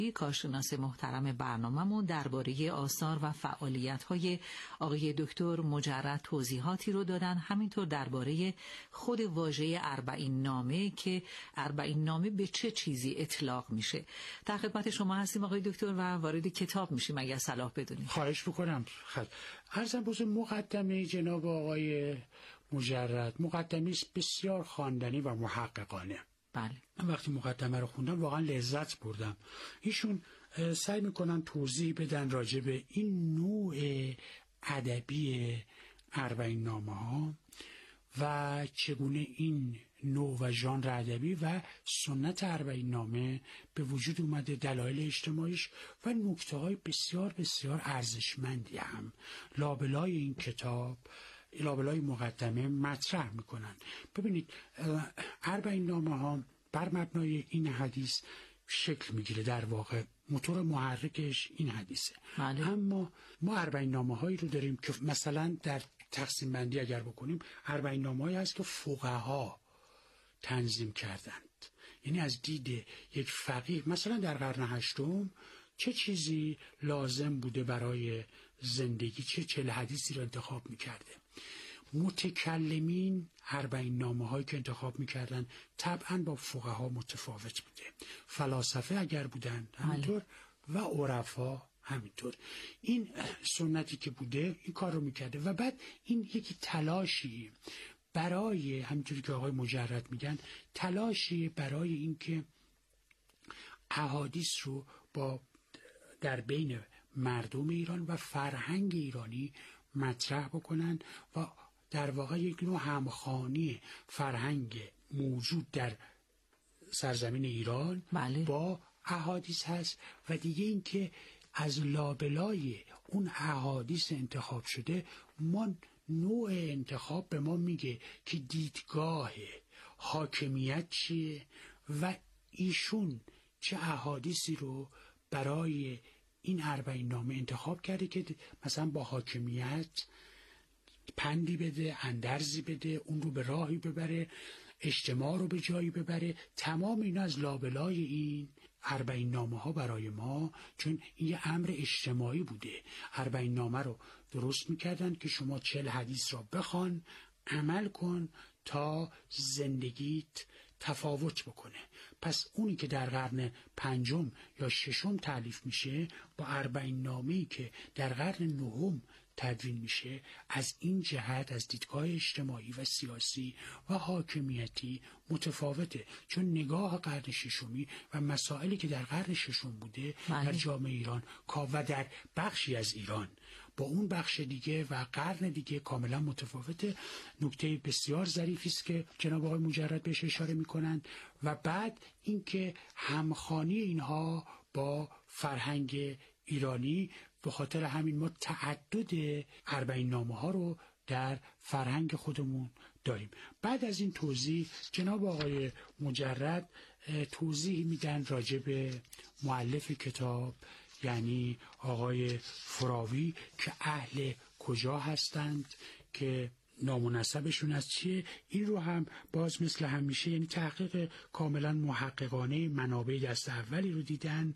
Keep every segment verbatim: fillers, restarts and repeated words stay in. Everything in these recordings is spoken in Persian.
کارشناس محترم برنامه‌مون درباره آثار و فعالیت‌های آقای دکتر مجرد توضیحاتی رو دادن، همینطور درباره خود واژه اربعین نامه که اربعین نامه به چه چیزی اطلاق میشه. در خدمت شما هستیم آقای دکتر و وارد کتاب میشیم اگر صلاح بدونید. خواهش بکنم. خب عرضم بزرگ مقدمه جناب آقای مجرد مقدمه بسیار خواندنی و محققانه. بله. من وقتی مقدمه رو خوندم واقعا لذت بردم. ایشون سعی میکنن توضیح بدن راجع به این نوع ادبی اربعین نامه ها و چگونه این نوع و ژانر ادبی و سنت اربعین نامه به وجود اومده، دلایل اجتماعیش و نکته‌های بسیار بسیار ارزشمندی هم لابلای این کتاب، لابلای مقدمه مطرح میکنن. ببینید اربعین نامه ها بر مبنای این حدیث شکل میگیره، در واقع موتور محرکش این حدیثه. بله. اما ما اربعین نامه هایی رو داریم که مثلا در تقسیم بندی اگر بکنیم اربعین نامه هایی هست که فقها تنظیم کردند، یعنی از دید یک فقیه مثلا در قرن هشتم چه چیزی لازم بوده برای زندگی، چه چهل حدیثی رو انتخاب میکرده. متکلمین اربعین نامه هایی که انتخاب میکردن طبعا با فقها متفاوت بوده، فلاسفه اگر بودن همینطور و عرفا همینطور. این سنتی که بوده این کار رو میکرده و بعد این یکی تلاشی برای، همینطوری که آقای مجرد میگن، تلاشی برای اینکه احادیث رو با در بین مردم ایران و فرهنگ ایرانی مطرح بکنن و در واقع یک نوع همخوانی فرهنگ موجود در سرزمین ایران بله. با احادیث هست و دیگه این که از لابلای اون احادیث انتخاب شده ما نوع انتخاب به ما میگه که دیدگاه حاکمیت چیه و ایشون چه احادیثی رو برای این اربعین نامه انتخاب کرده که مثلا با حاکمیت پندی بده، اندرزی بده، اون رو به راهی ببره، اجتماع رو به جایی ببره. تمام اینا از لابلای این اربعین نامه ها برای ما، چون این یه امر اجتماعی بوده، اربعین نامه رو درست میکردن که شما چهل حدیث را بخوان، عمل کن تا زندگیت تفاوت بکنه. پس اونی که در قرن پنجم یا ششم تالیف میشه با اربعین نامه‌ای که در قرن نهم تدوین میشه، از این جهت از دیدگاه اجتماعی و سیاسی و حاکمیتی متفاوته، چون نگاه قرن ششمی و مسائلی که در قرن ششم بوده معنی. در جامعه ایران و در بخشی از ایران با اون بخش دیگه و قرن دیگه کاملا متفاوته. نکته بسیار ظریفی است که جناب آقای مجرد بهش اشاره میکنند. و بعد اینکه همخوانی اینها با فرهنگ ایرانی، به خاطر همین ما تعدد اربعین نامه ها رو در فرهنگ خودمون داریم. بعد از این توضیح جناب آقای مجرد توضیح میدن راجع به مؤلف کتاب، یعنی آقای فراوی، که اهل کجا هستند، که نام و نسبشون از چیه. این رو هم باز مثل همیشه، یعنی تحقیق کاملا محققانه، منابع دست اولی رو دیدن،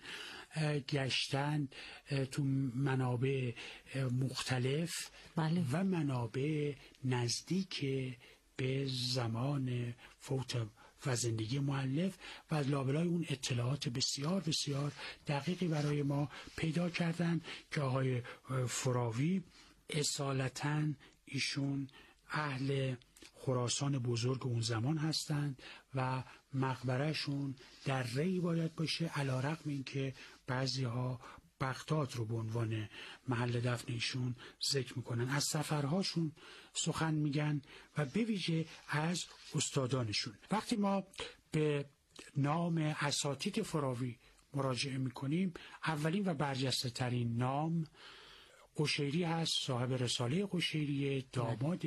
گشتن تو منابع مختلف بله. و منابع نزدیک به زمان فوت و زندگی مؤلف و از لابلای اون اطلاعات بسیار بسیار دقیقی برای ما پیدا کردن که آقای فراوی اصالتاً ایشون اهل خراسان بزرگ اون زمان هستند و مقبرهشون در ری باید باشه، علی رغم این که بعضی ها بغداد رو به عنوان محل دفن ایشون ذکر میکنن. از سفرهاشون سخن میگن و به ویژه از استادانشون. وقتی ما به نام اساتید فراوی مراجعه میکنیم، اولین و برجسته ترین نام قشیری هست، صاحب رساله قشیریه، داماد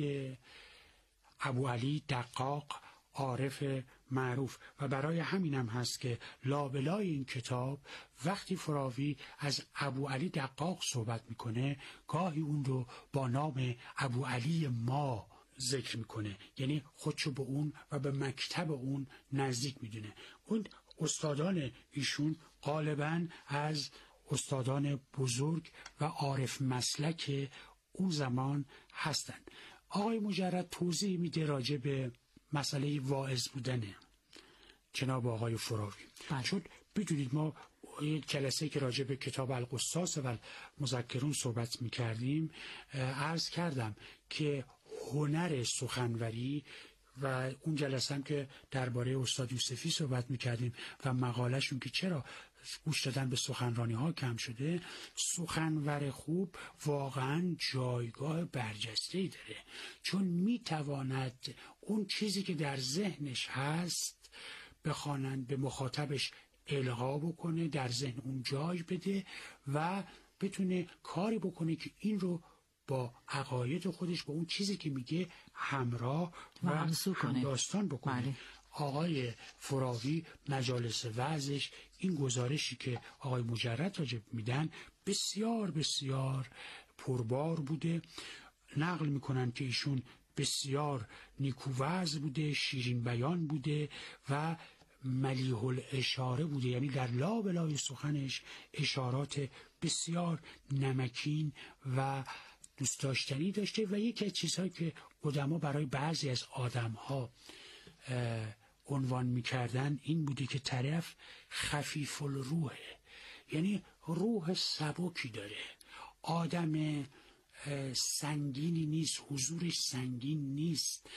ابوعلی دقاق، عارف معروف. و برای همین هم هست که لابلای این کتاب وقتی فراوی از ابوعلی دقاق صحبت میکنه، گاهی اون رو با نام ابوعلی ما ذکر میکنه، یعنی خودشو به اون و به مکتب اون نزدیک میدونه. اون استادان ایشون غالباً از استادان بزرگ و عارف مسلک اون زمان هستند. آقای مجرد توضیح میده راجع به مسئله واعظ بودنه جناب آقای فراوی. بله. چون بدونید ما یک جلسه که راجع به کتاب القصاص و مذکرون صحبت میکردیم، عرض کردم که هنر سخنوری و اون جلسه هم که درباره استاد یوسفی صحبت میکردیم و مقالهشون که چرا گوش دادن به سخنرانی ها کم شده، سخنور خوب واقعا جایگاه برجسته‌ای داره، چون میتواند اون چیزی که در ذهنش هست به خوانند به مخاطبش القا بکنه، در ذهن اون جای بده و بتونه کاری بکنه که این رو با عقاید خودش با اون چیزی که میگه همراه و همداستان بکنه. بله. آقای فراوی مجالس وعظش این گزارشی که آقای مجرد راجب میدن بسیار بسیار پربار بوده. نقل میکنن که ایشون بسیار نیکو وعظ بوده، شیرین بیان بوده و ملیح الاشاره بوده، یعنی در لابلای سخنش اشارات بسیار نمکین و دوست داشتنی داشته. و یکی از چیزهایی که قدما برای بعضی از آدم‌ها عنوان می‌کردن این بوده که طرف خفیف الروحه، یعنی روح سبکی داره، آدم سنگینی نیست، حضورش سنگین نیست.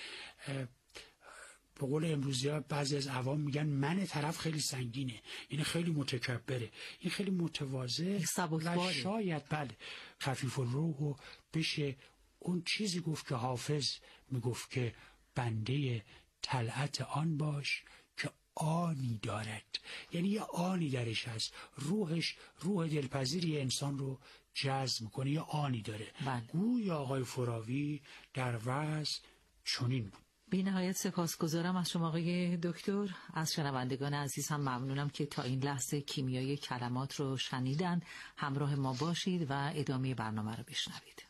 به قول امروزی ها بعضی از عوام میگن من طرف خیلی سنگینه، این خیلی متکبره، این خیلی متواضع و شاید بله خفیف الروح و بشه اون چیزی گفت که حافظ میگفت که بنده طلعت آن باش که آنی دارد، یعنی یه آنی درش هست، روحش روح دلپذیری انسان رو جذب میکنه، یه آنی داره. بله. گویا آقای فراوی در وعظ چنین بود. بی نهایت سپاسگزارم از شما آقای دکتر. از شنوندگان عزیز هم ممنونم که تا این لحظه کیمیای کلمات رو شنیدن. همراه ما باشید و ادامه برنامه رو بشنوید.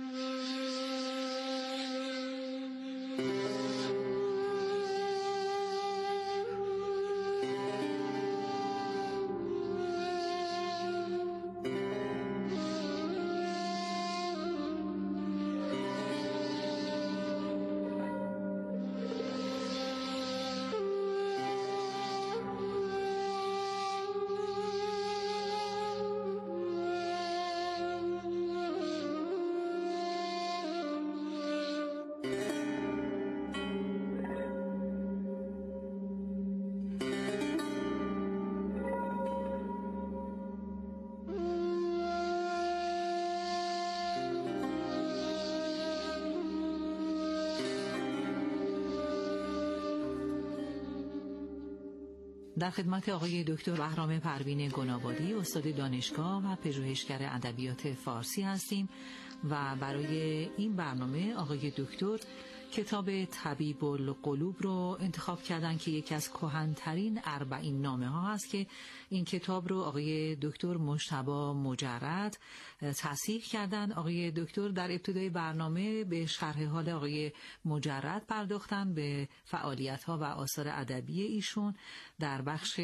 در خدمت آقای دکتر بهرام پروین گنابادی، استاد دانشگاه و پژوهشگر ادبیات فارسی هستیم و برای این برنامه آقای دکتر کتاب طبیب القلوب رو انتخاب کردن که یکی از کهن‌ترین اربعین نامه ها هست که این کتاب رو آقای دکتر مجتبی مجرد تصحیح کردن. آقای دکتر در ابتدای برنامه به شرح حال آقای مجرد پرداختن، به فعالیت‌ها و آثار ادبی ایشون. در بخش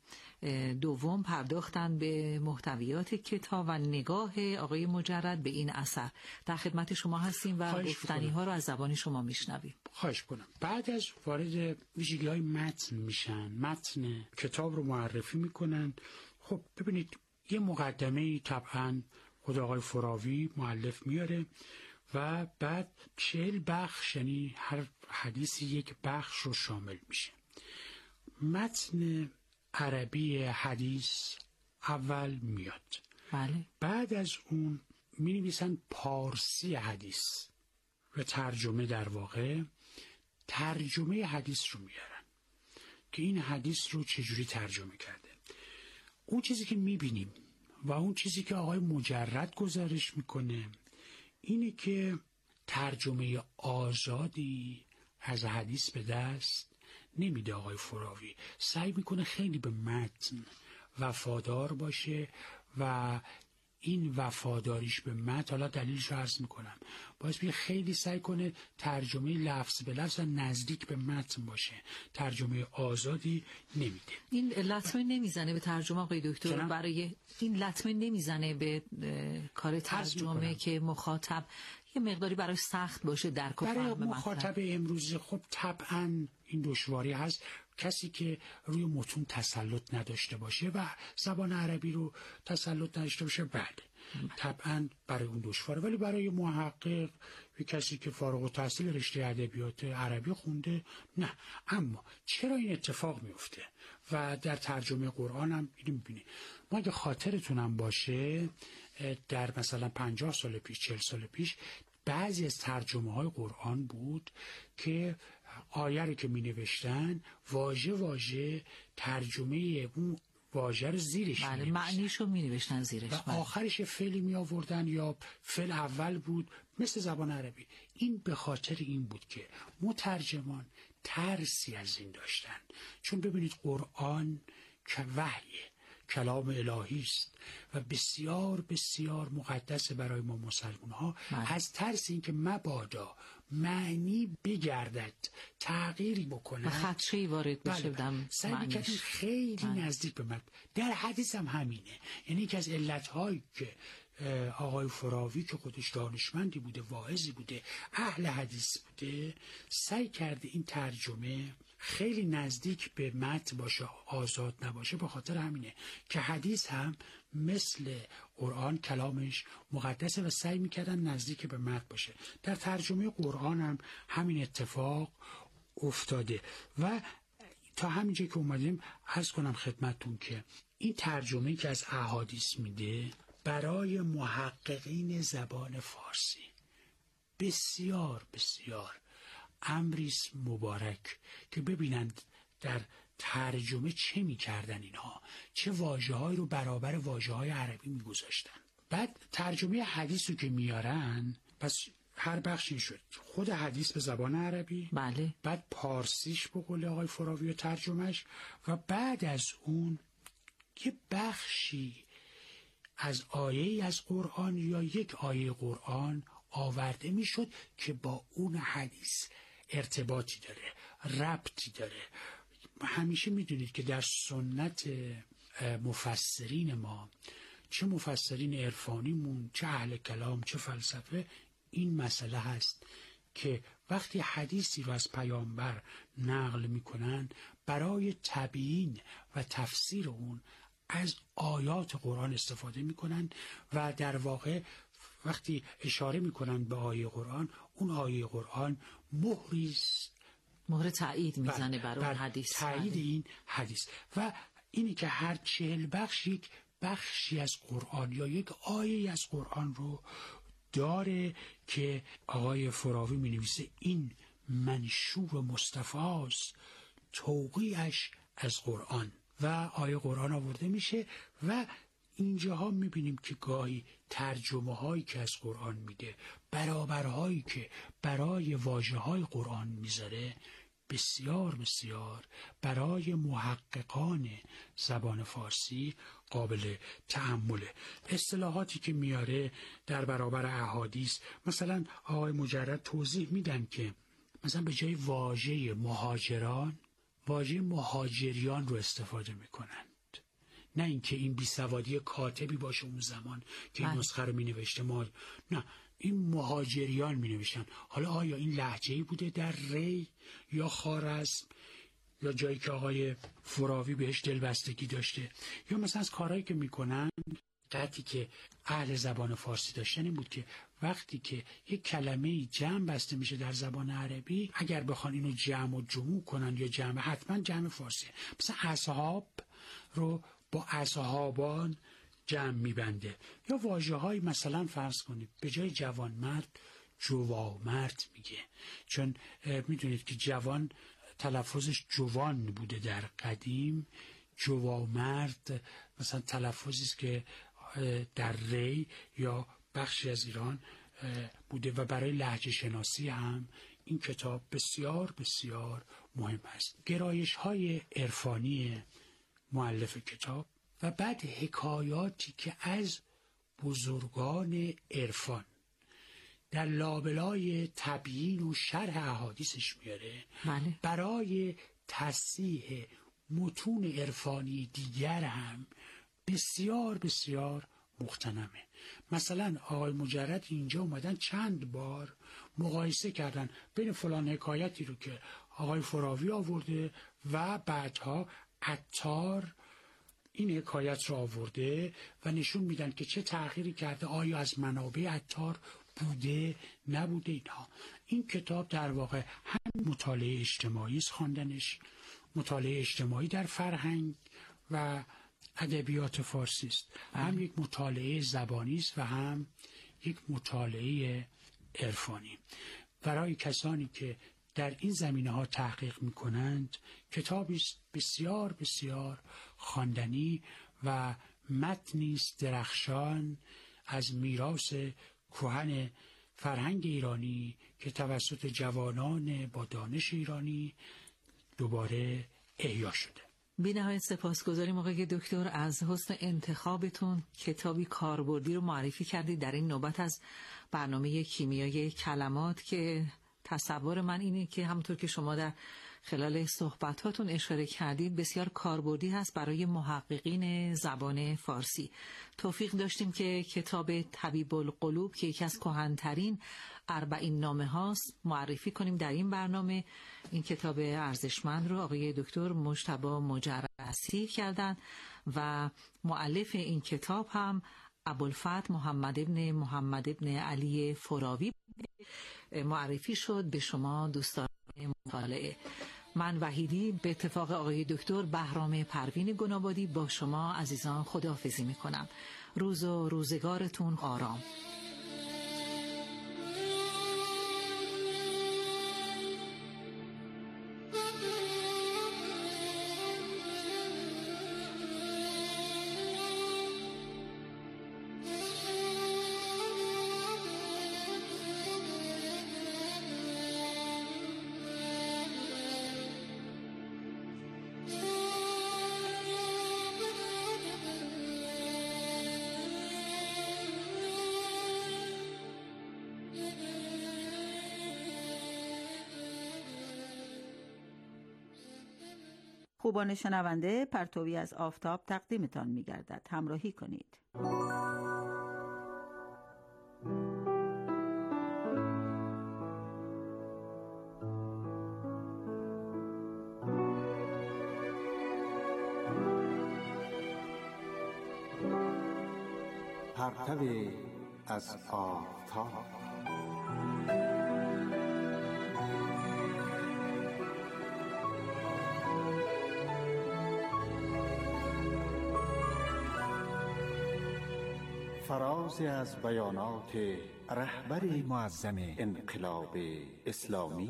دوم پرداختن به محتویات کتاب و نگاه آقای مجرد به این اثر. در خدمت شما هستیم و گفتنی ها رو از زبان شما میشنویم. خواهش کنم. بعد از وارد ویژگی‌های متن میشن، متن کتاب رو معرفی میکنن. خب ببینید یه مقدمه طبعا خود آقای فراوی مؤلف میاره و بعد چهل بخش، یعنی هر حدیثی یک بخش رو شامل میشه. متن عربی حدیث اول میاد. بله. بعد از اون می نویسن پارسی حدیث و ترجمه، در واقع ترجمه حدیث رو میارن که این حدیث رو چجوری ترجمه کرده. اون چیزی که میبینیم و اون چیزی که آقای مجرد گزارش میکنه اینه که ترجمه آزادی از حدیث به دست نمیده. آقای فراوی سعی میکنه خیلی به متن وفادار باشه و این وفاداریش به متن، حالا دلیلش رو عرض میکنم، باعث میشه خیلی سعی کنه ترجمه لفظ به لفظ نزدیک به متن باشه، ترجمه آزادی نمیده. این لطمه نمیزنه به ترجمه آقای دکتر؟ چرا؟ برای این لطمه نمیزنه به کار ترجمه که مخاطب یه مقداری برای سخت باشه درک و فهم برای مطلب؟ مخاطب امروزی خب طبعا این دشواری هست. کسی که روی متون تسلط نداشته باشه و زبان عربی رو تسلط نداشته باشه، بعد طبعا برای اون دشواره. ولی برای محقق و کسی که فارغ التحصیل رشته ادبیات عربی خونده، نه. اما چرا این اتفاق میفته و در ترجمه قرآن هم اینو میبینی؟ ما اگه خاطرتونم باشه در مثلا پنجاه سال پیش، چهل سال پیش، بعضی از ترجمه های قرآن بود که آیه رو که می نوشتن واژه واژه ترجمه اون واژه رو زیرش می بله، معنیشو می نوشتن زیرش و آخرش فعلی می آوردن یا فعل اول بود مثل زبان عربی. این به خاطر این بود که مترجمان ترسی از این داشتن، چون ببینید قرآن که وحیه، کلام الهی است و بسیار بسیار مقدس برای ما مسلمان ها. از ترس این که مبادا معنی بگردد، تغییری بکنه، خدشه‌ای وارد بشه دم سعی کردیم خیلی بله. نزدیک به من. در حدیث هم همینه. یعنی یکی از علتهایی که آقای فراوی که خودش دانشمندی بوده، واعظی بوده، اهل حدیث بوده، سعی کرده این ترجمه خیلی نزدیک به متن باشه، آزاد نباشه. به خاطر همینه که حدیث هم مثل قرآن کلامش مقدسه و سعی میکردن نزدیک به متن باشه. در ترجمه قرآن هم همین اتفاق افتاده و تا همینجا که اومدیم عرض کنم خدمتون که این ترجمه که از احادیث میده برای محققین زبان فارسی بسیار بسیار امریست مبارک که ببینند در ترجمه چه میکردن اینها، چه واژه‌هایی رو برابر واژه‌های عربی میگذاشتن. بعد ترجمه حدیث رو که میارن، پس هر بخشی شد خود حدیث به زبان عربی، بله، بعد پارسیش به قول آقای فراوی و ترجمهش، و بعد از اون یه بخشی از آیه از قرآن یا یک آیه قرآن آورده میشد که با اون حدیث ارتباطی داره، ربطی داره. همیشه میدونید که در سنت مفسرین ما، چه مفسرین عرفانیمون، چه اهل کلام، چه فلسفه، این مسئله هست که وقتی حدیثی رو از پیامبر نقل میکنن، برای تبیین و تفسیر اون از آیات قرآن استفاده میکنن و در واقع وقتی اشاره میکنن به آیه قرآن، اون آیه قرآن مهریست، مهر تایید میزنه بر اون حدیث، تایید این حدیث. و اینی که هر چهل بخش یک بخشی از قرآن یا یک آیه از قرآن رو داره که آقای فراوی می نویسه این منشور مصطفی است، توقیعش از قرآن، و آیه قرآن آورده میشه. و اینجاها میبینیم که گاهی ترجمه هایی که از قرآن میده، برابرهایی که برای واژه های قرآن میذاره، بسیار بسیار برای محققان زبان فارسی قابل تأمله. اصطلاحاتی که میاره در برابر احادیث، مثلا آقای مجرد توضیح میدن که مثلا به جای واژه مهاجران، واژه مهاجریان رو استفاده میکنن. نه اینکه این بیسوادی کاتبی باشه اون زمان که این نسخه رو می نوشته ما، نه، این مهاجریان می نوشتن. حالا آیا این لهجه‌ای بوده در ری یا خوارزم یا جایی که آقای فراوی بهش دلبستگی داشته، یا مثلا از کارهایی که میکنن، قطعی که اهل زبان فارسی داشتن این بود که وقتی که یک کلمه جمع بسته میشه در زبان عربی، اگر بخوان اینو جمع و جموع کنن یا جمع، حتما جمع فارسی. مثلا اصحاب رو با اصحابان جمع میبنده. یا واژه های مثلا فرض کنید به جای جوان مرد جوامرد میگه، چون میدونید که جوان تلفظش جوان بوده در قدیم، جوامرد مثلا تلفظی است که در ری یا بخشی از ایران بوده. و برای لهجه شناسی هم این کتاب بسیار بسیار مهم است. گرایش های عرفانی مؤلف کتاب و بعد حکایاتی که از بزرگان عرفان در لابلای تبیین و شرح احادیثش میاره بله. برای تصحیح متون عرفانی دیگر هم بسیار بسیار مغتنمه. مثلا آقای مجرد اینجا اومدن چند بار مقایسه کردن بین فلان حکایتی رو که آقای فراوی آورده و بعدها عطار این حکایت رو آورده و نشون میدن که چه تغییری کرده، آیا از منابع عطار بوده نبوده اینها. این کتاب در واقع هم مطالعه اجتماعی است، خواندنش مطالعه اجتماعی در فرهنگ و ادبیات فارسی است، هم یک مطالعه زبانی است و هم یک مطالعه عرفانی. برای کسانی که در این زمینه ها تحقیق می کنند کتابی است بسیار بسیار خواندنی و متنی است درخشان از میراث کهن فرهنگ ایرانی که توسط جوانان با دانش ایرانی دوباره احیا شده. بی نهایت سپاسگزاریم آقای دکتر از حسن انتخابتون. کتابی کاربردی رو معرفی کردید در این نوبت از برنامه کیمیای کلمات که تصور من اینه که همونطور که شما در خلال صحبتاتون اشاره کردید بسیار کاربردی هست برای محققین زبان فارسی. توفیق داشتیم که کتاب طبیب القلوب که یکی از کهن‌ترین اربعین نامه هاست معرفی کنیم در این برنامه. این کتاب ارزشمند رو آقای دکتر مجتبی مجرد تصحیح کردن و مؤلف این کتاب هم ابوالفتح محمد ابن محمد ابن علی فراوی معرفی شد به شما دوستان مطالعه. من وحیدی به اتفاق آقای دکتر بهرام پروین گنابادی با شما عزیزان خداحافظی میکنم. روز و روزگارتون آرام. خوبان شنونده، پرتوی از آفتاب تقدیمتان می‌گردد. همراهی کنید. پرتوی از آفتاب. فرازی از بیانات رهبر معظم انقلاب اسلامی.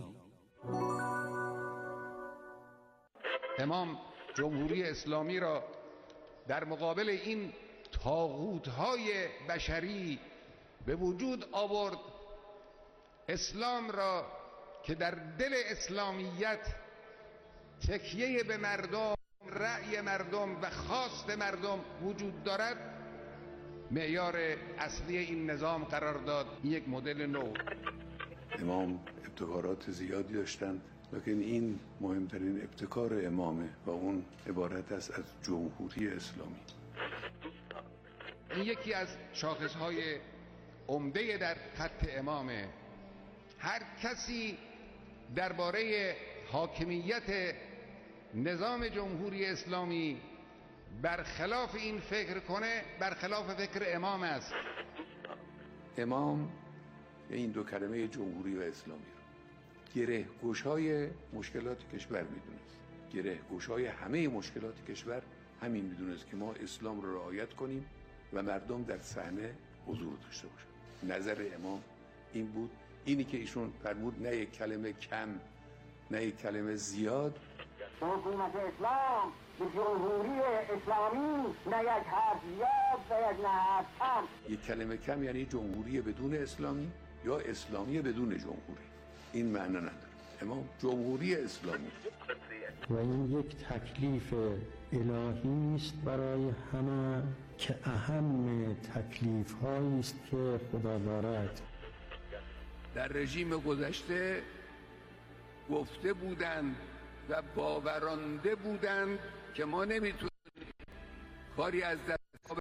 امام جمهوری اسلامی را در مقابل این طاغوت‌های بشری به وجود آورد. اسلام را که در دل اسلامیت تکیه به مردم، رأی مردم و خواست مردم وجود دارد، معیار اصلی این نظام قرار داد. یک مدل نو. امام ابتکارات زیادی داشتند، لکن این مهمترین ابتکار امامه و اون عبارت است از جمهوری اسلامی. این یکی از شاخصهای عمده در خط امامه. هر کسی درباره حاکمیت نظام جمهوری اسلامی برخلاف این فکر کنه، برخلاف فکر امام است. امام این دو کلمه جمهوری و اسلامی رو گره گوش‌های مشکلات کشور میدونست. گره گوش‌های همه مشکلات کشور همین میدونست که ما اسلام رو رعایت کنیم و مردم در صحنه حضور داشته باشن. نظر امام این بود. اینی که ایشون فرمود نه یک کلمه کم نه یک کلمه زیاد. حکومت اسلام به جمهوری اسلامی نه یک حرف زیاد و یک نه حرف کم. یک کلمه کم یعنی جمهوری بدون اسلامی یا اسلامی بدون جمهوری. این معنی نداره. امام جمهوری اسلامی و این یک تکلیف الهی است برای همه که اهم تکلیف هایی است که خدا دارد. در رژیم گذشته گفته بودند و باورانده بودند که ما نمیتونیم کاری از دست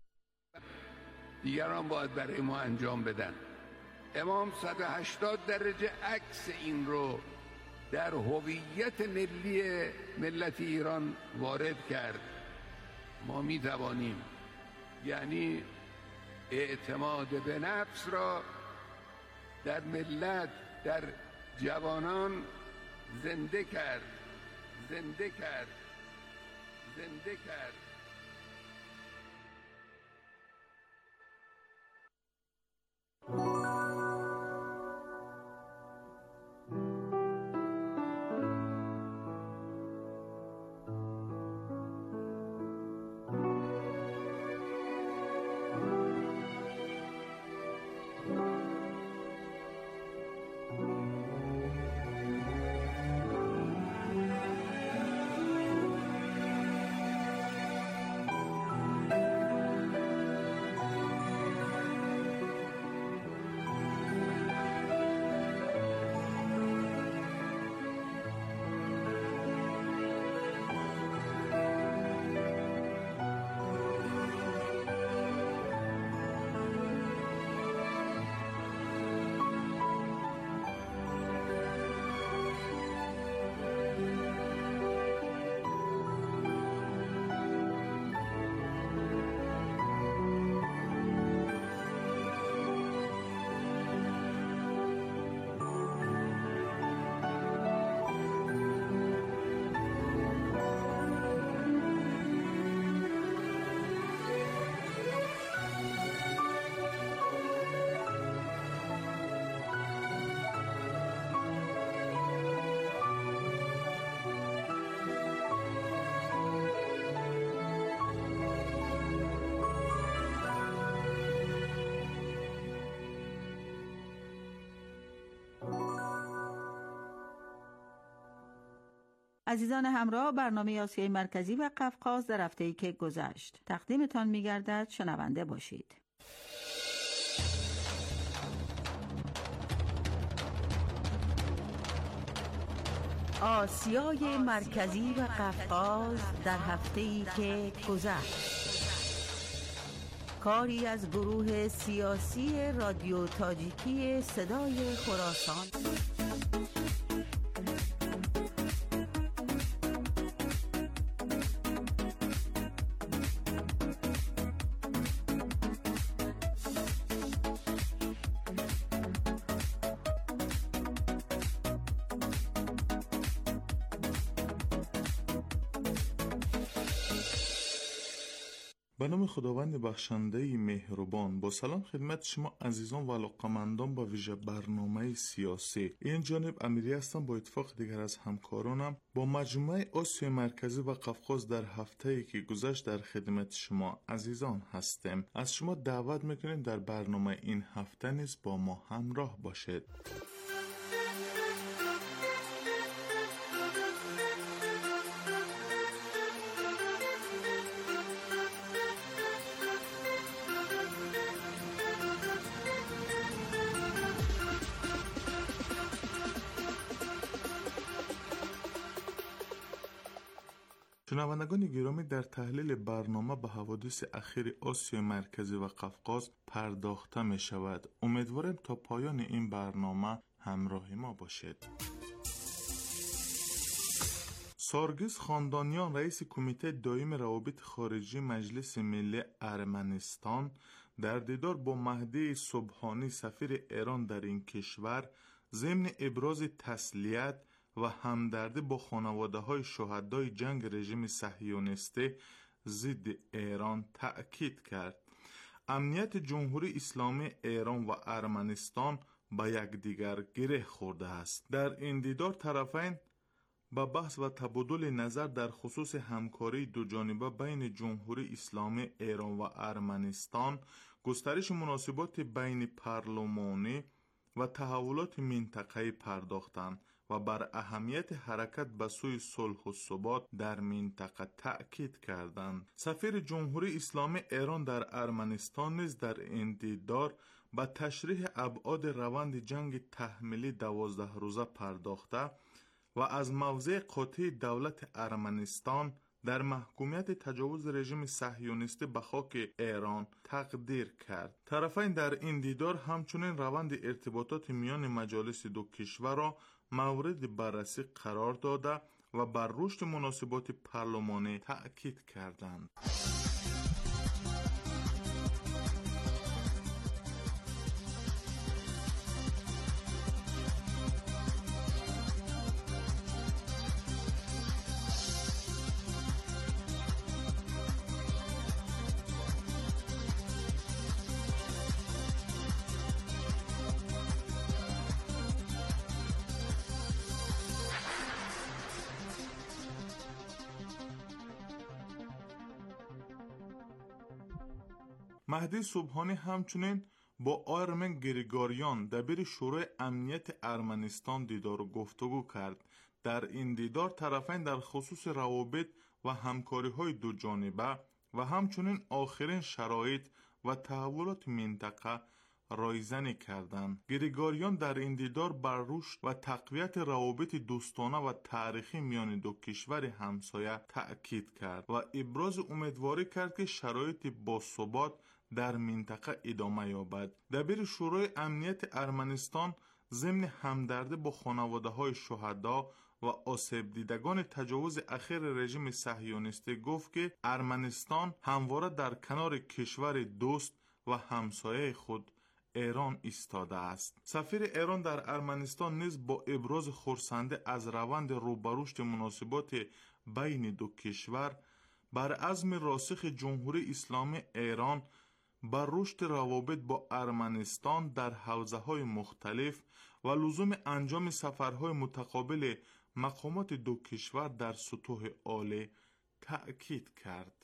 دیگران باید برای ما انجام بدن. امام صد و هشتاد درجه عکس این رو در هویت ملی ملت ایران وارد کرد. ما می توانیم یعنی اعتماد به نفس را در ملت، در جوانان زنده کرد زنده کرد زنده کرد عزیزان همراه، برنامه آسیای مرکزی و قفقاز در هفته‌ای که گذشت تقدیمتان می‌گردد. شنونده باشید. آسیای مرکزی و قفقاز در هفته‌ای که گذشت، کاری از گروه سیاسی رادیو تاجیکی صدای خراسان. به نام خداوند بخشنده مهربان، با سلام خدمت شما عزیزان و علاقه‌مندان با ویژه برنامه سیاسی. این جانب امیری هستم. با اتفاق دیگر از همکارانم با مجموعه آسیای مرکزی و قفقاز در هفته‌ای که گذشت در خدمت شما عزیزان هستیم. از شما دعوت میکنیم در برنامه این هفته نیز با ما همراه باشید. شنوندگان گرامی، در تحلیل برنامه به حوادث اخیر آسیای مرکزی و قفقاز پرداخته می شود. امیدوارم تا پایان این برنامه همراه ما باشید. سارگیز خاندانیان، رئیس کمیته دائم روابط خارجی مجلس ملی ارمنستان، در دیدار با مهدی سبحانی سفیر ایران در این کشور ضمن ابراز تسلیت و همدردی با خانواده های شهدای جنگ رژیم صهیونیستی ضد ایران تأکید کرد. امنیت جمهوری اسلامی ایران و ارمنستان با یکدیگر گره خورده است. در این دیدار طرفین با بحث و تبادل نظر در خصوص همکاری دوجانبه بین جمهوری اسلامی ایران و ارمنستان، گسترش مناسبات بین پارلمانی و تحولات منطقه‌ای پرداختند و و بر اهمیت حرکت به سوی صلح و ثبات در منطقه تأکید کردند. سفیر جمهوری اسلامی ایران در ارمنستان نیز در این دیدار به تشریح ابعاد روند جنگ تحمیلی دوازده روزه پرداخته و از موضع قاطع دولت ارمنستان در محکومیت تجاوز رژیم صهیونیستی به خاک ایران تقدیر کرد. طرفین در این دیدار همچنین روند ارتباطات میان مجالس دو کشور را مورد بررسی قرار داده و بر رشد مناسبات پارلمانی تأکید کردند. مهدی سبحانی همچنین با آرمن گریگاریان دبیر شورای امنیت ارمنستان دیدار و گفتگو کرد. در این دیدار طرفین در خصوص روابط و همکاری‌های دو جانبه و همچنین آخرین شرایط و تحولات منطقه رایزنی کردند. گریگاریان در این دیدار بر رشد و تقویت روابط دوستانه و تاریخی میان دو کشور همسایه تأکید کرد و ابراز امیدواری کرد که شرایط باثبات در منطقه ادامه یابد. دبیر شورای امنیت ارمنستان ضمن همدردی با خانواده‌های شهدا و آسیب دیدگان تجاوز اخیر رژیم صهیونیستی گفت که ارمنستان همواره در کنار کشور دوست و همسایه خود ایران ایستاده است. سفیر ایران در ارمنستان نیز با ابراز خرسندی از روند روبرشت مناسبات بین دو کشور بر عزم راسخ جمهوری اسلامی ایران بر رشد روابط با ارمنستان در حوزه‌های مختلف و لزوم انجام سفرهای متقابل مقامات دو کشور در سطوح عالی تأکید کرد.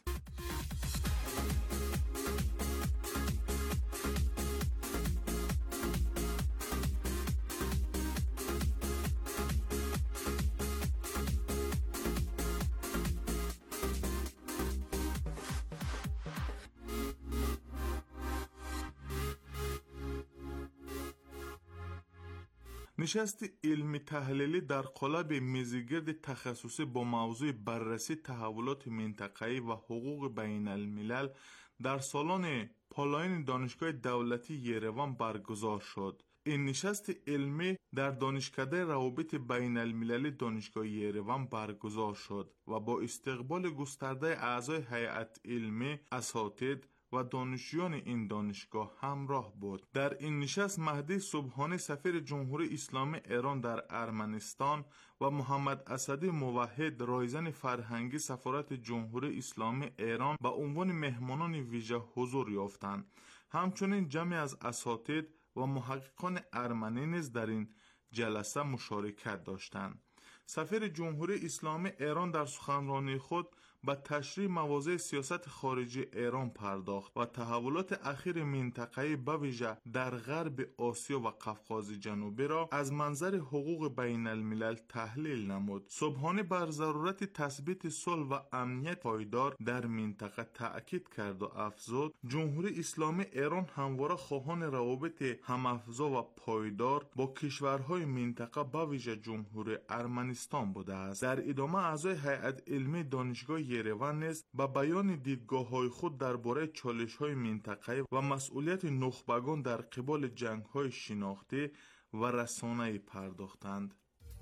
نشست علمی تحلیلی در قالب میزگرد تخصصی با موضوع بررسی تحولات منطقه‌ای و حقوق بین الملل در سالن پالاین دانشگاه دولتی یروان برگزار شد. این نشست علمی در دانشکده روابط بین المللی دانشگاه یروان برگزار شد و با استقبال گسترده اعضای هیئت علمی، اساتید و دانشجویان این دانشگاه همراه بود. در این نشست مهدی سبحانی سفیر جمهوری اسلامی ایران در ارمنستان و محمد اسدی موحد رایزن فرهنگی سفارت جمهوری اسلامی ایران به عنوان مهمانان ویژه حضور یافتند. همچنین جمعی از اساتید و محققان ارمنی نیز در این جلسه مشارکت داشتند. سفیر جمهوری اسلامی ایران در سخنرانی خود به تشریح مواضع سیاست خارجی ایران پرداخت و تحولات اخیر منطقه‌ای به ویژه در غرب آسیا و قفقاز جنوبی را از منظر حقوق بین الملل تحلیل نمود. سبحانی بر ضرورت تثبیت صلح و امنیت پایدار در منطقه تأکید کرد و افزود جمهوری اسلامی ایران همواره خواهان روابط همافزا و پایدار با کشورهای منطقه به ویژه جمهوری ارمنستان بوده است. در ادامه اعضای هیئت علمی دانشگاه یروان نیز به بیان دیدگاه‌های خود درباره چالش‌های منطقه‌ای و مسئولیت نخبگان در قبال جنگ‌های شناختی و رسانه‌ای پرداختند.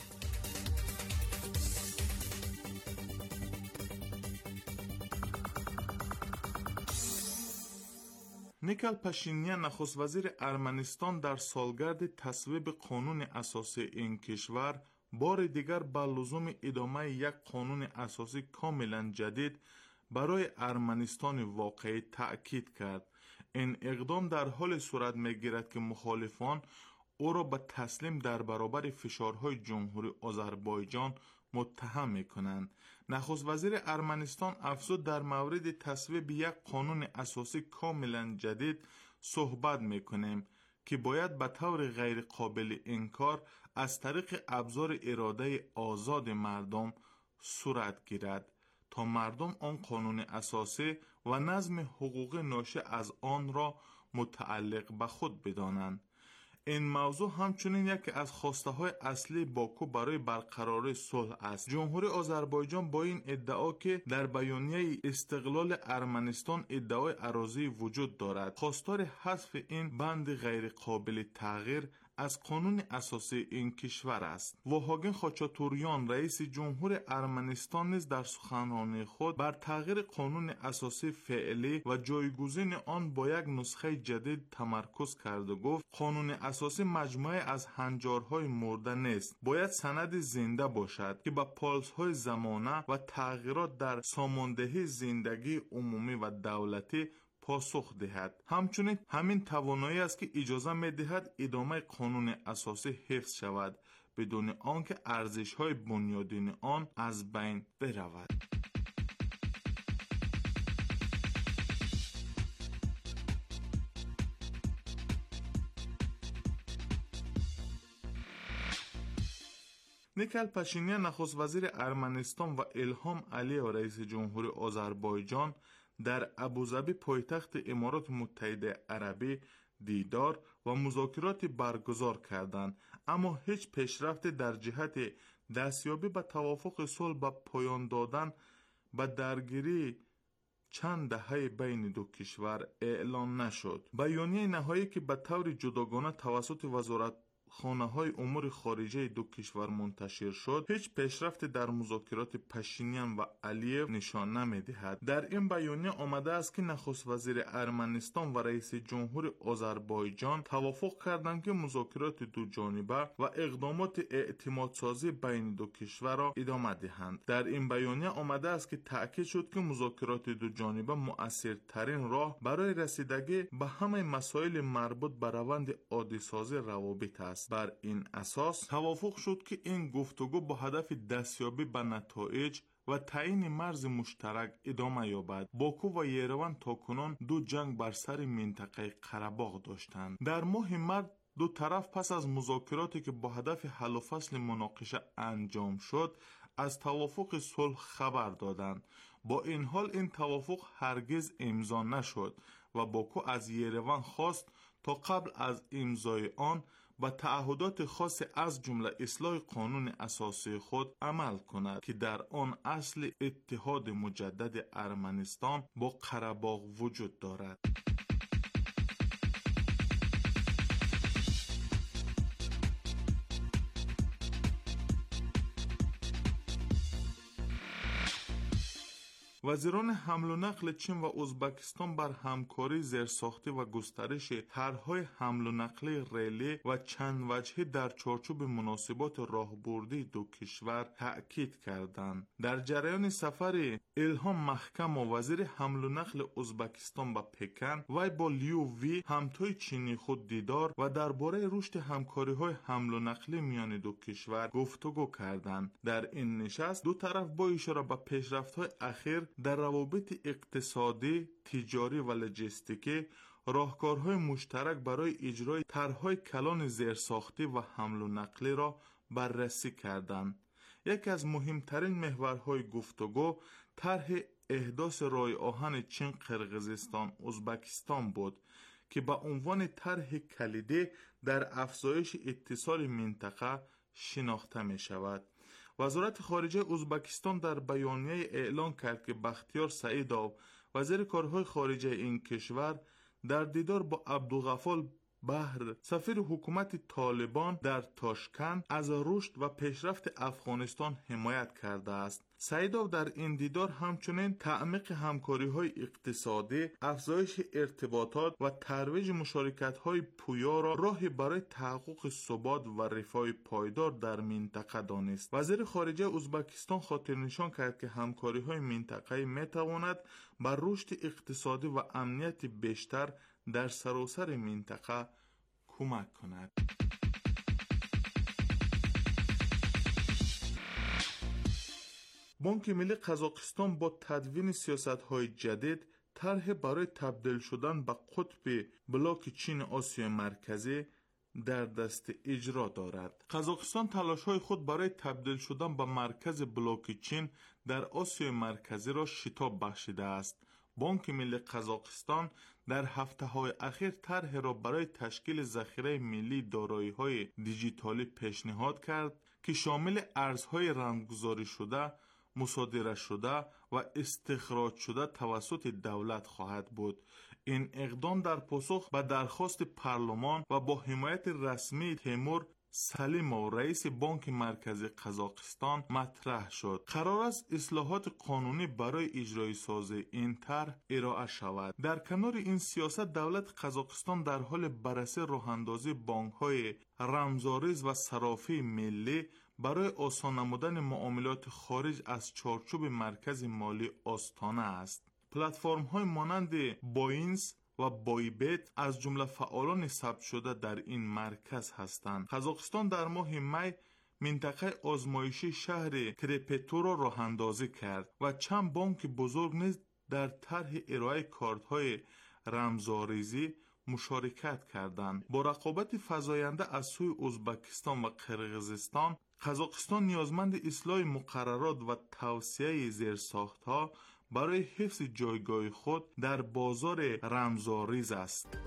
نیکل پاشینیان نخست وزیر ارمنستان در سالگرد تصویب قانون اساسی این کشور بار دیگر به لزوم ادامه یک قانون اساسی کاملا جدید برای ارمنستان واقعی تأکید کرد. این اقدام در حال صورت می‌گیرد که مخالفان او را به تسلیم در برابر فشارهای جمهوری آذربایجان متهم می‌کنند. نخست وزیر ارمنستان افزود در مورد تصویب یک قانون اساسی کاملا جدید صحبت می‌کنیم که باید به طور غیر قابل انکار از طریق ابزار اراده آزاد مردم صورت گیرد تا مردم آن قانون اساسی و نظم حقوق ناشی از آن را متعلق به خود بدانند. این موضوع همچنین یکی از خواسته های اصلی باکو برای برقراری صلح است. جمهوری آذربایجان با این ادعا که در بیانیه استقلال ارمنستان ادعای اراضی وجود دارد، خواستار حذف این بند غیر قابل تغییر از قانون اساسی این کشور است. واهاگین خاچاتوریان رئیس جمهور ارمنستان نیز در سخنرانی خود بر تغییر قانون اساسی فعلی و جایگزین آن با یک نسخه جدید تمرکز کرد و گفت قانون اساسی مجموعه از هنجارهای مرده نیست، باید سند زنده باشد که با پالس‌های زمانه و تغییرات در ساماندهی زندگی عمومی و دولتی پاسخ دهد. همچنین همین توانایی است که اجازه می دهد ادامه قانون اساسی حفظ شود بدون آنکه ارزش‌های بنیادین آن از بین برود. نیکل پاشینیان نخست وزیر ارمنستان و الهام علییو رئیس جمهوری آذربایجان در ابوظبی پایتخت امارات متحده عربی دیدار و مذاکرات برگزار کردند، اما هیچ پیشرفت در جهت دستیابی به توافق صلح به پایان دادن به درگیری چند دهه بین دو کشور اعلان نشد. بیانیه نهایی که به طور جداگانه توسط وزارت خانه های امور خارجه دو کشور منتشر شد، هیچ پیشرفت در مذاکرات پاشینیان و علییو نشان نمی دهد. در این بیانیه آمده است که نخست وزیر ارمنستان و رئیس جمهور آذربایجان توافق کردند که مذاکرات دو جانبه و اقدامات اعتمادسازی بین دو کشور را ادامه دهند. در این بیانیه آمده است که تأکید شد که مذاکرات دو جانبه مؤثرترین راه برای رسیدگی به همه مسائل مربوط به روند عادی سازی روابط است. بر این اساس توافق شد که این گفتگو با هدف دستیابی به نتایج و تعیین مرز مشترک ادامه یابد. باکو و یروان تاکنون دو جنگ بر سر منطقه قره‌باغ داشتند. در ماه مارس دو طرف پس از مذاکراتی که با هدف حل و فصل مناقشه انجام شد از توافق صلح خبر دادند. با این حال این توافق هرگز امضا نشد و باکو از یروان خواست تا قبل از امضای آن با تعهدات خاص از جمله اصلاح قانون اساسی خود عمل کند که در آن اصل اتحاد مجدد ارمنستان با قره‌باغ وجود دارد. وزیران حمل و نقل چین و ازبکستان بر همکاری زیرساختی و گسترش طرح‌های حمل و نقل ریلی و چند وجهی در چارچوب مناسبات راهبردی دو کشور تأکید کردند. در جریان سفر الهام محکم و وزیر حمل و نقل ازبکستان به پکن، وی با لیو وی همتای چینی خود دیدار و درباره رشد همکاری‌های حمل و نقل میان دو کشور گفتگو کردند. در این نشست دو طرف با اشاره به پیشرفت‌های اخیر در روابط اقتصادی، تجاری و لوجستیکی راهکارهای مشترک برای اجرای طرح‌های کلان زیرساختی و حمل و نقلی را بررسی کردند. یکی از مهمترین محورهای گفتگو طرح احداث راه آهن چین قرقیزستان ازبکستان بود که به عنوان طرح کلیدی در افزایش اتصال منطقه شناخته می شود. وزارت خارجه ازبکستان در بیانیه اعلان کرد که بختیار سعیدov وزیر کارهای خارجه این کشور در دیدار با عبدالغفار بحر سفیر حکومت طالبان در تاشکند از رشد و پیشرفت افغانستان حمایت کرده است. سعیدov در این دیدار همچنین تعمیق همکاری‌های اقتصادی، افزایش ارتباطات و ترویج مشارکت‌های پویا را راهی برای تحقق ثبات و رفاه پایدار در منطقه دانست. وزیر خارجه ازبکستان خاطر نشان کرد که همکاری‌های منطقه‌ای می‌تواند بر رشد اقتصادی و امنیت بیشتر در سراسر منطقه کمک کند. بانک ملی قزاقستان با تدوین سیاست‌های جدید طرح برای تبدیل شدن به قطب بلاک چین آسیای مرکزی در دست اجرا دارد. قزاقستان تلاش‌های خود برای تبدیل شدن به مرکز بلاک چین در آسیای مرکزی را شتاب بخشیده است. بانک ملی قزاقستان در هفته‌های اخیر طرح را برای تشکیل ذخیره ملی دارایی‌های دیجیتالی پیشنهاد کرد که شامل ارزهای رمزگذاری شده، مصادره شده و استخراج شده توسط دولت خواهد بود. این اقدام در پاسخ به درخواست پارلمان و با حمایت رسمی تیمور سلیموف رئیس بانک مرکزی قزاقستان مطرح شد. قرار است اصلاحات قانونی برای اجرای ساز این طرح ارائه شود. در کنار این سیاست دولت قزاقستان در حال بررسی راه‌اندازی بانک‌های رمزآریز و صرافی ملی برای آسان نمودن معاملات خارج از چارچوب مرکز مالی آستانه است. پلتفرم‌های مانند بایننس و بایبت از جمله فعالان ثبت شده در این مرکز هستند. قزاقستان در ماه می منطقه آزمایشی شهر کرپتو را راه اندازی کرد و چند بانک بزرگ نیز در طرح ارائه کارت‌های رمزآریزی مشارکت کردند. با رقابت فزاینده از سوی ازبکستان و قرقیزستان، قزاقستان نیازمند اصلاح مقررات و توسعه زیرساخت‌ها برای حفظ جایگاه خود در بازار رمزآریز است.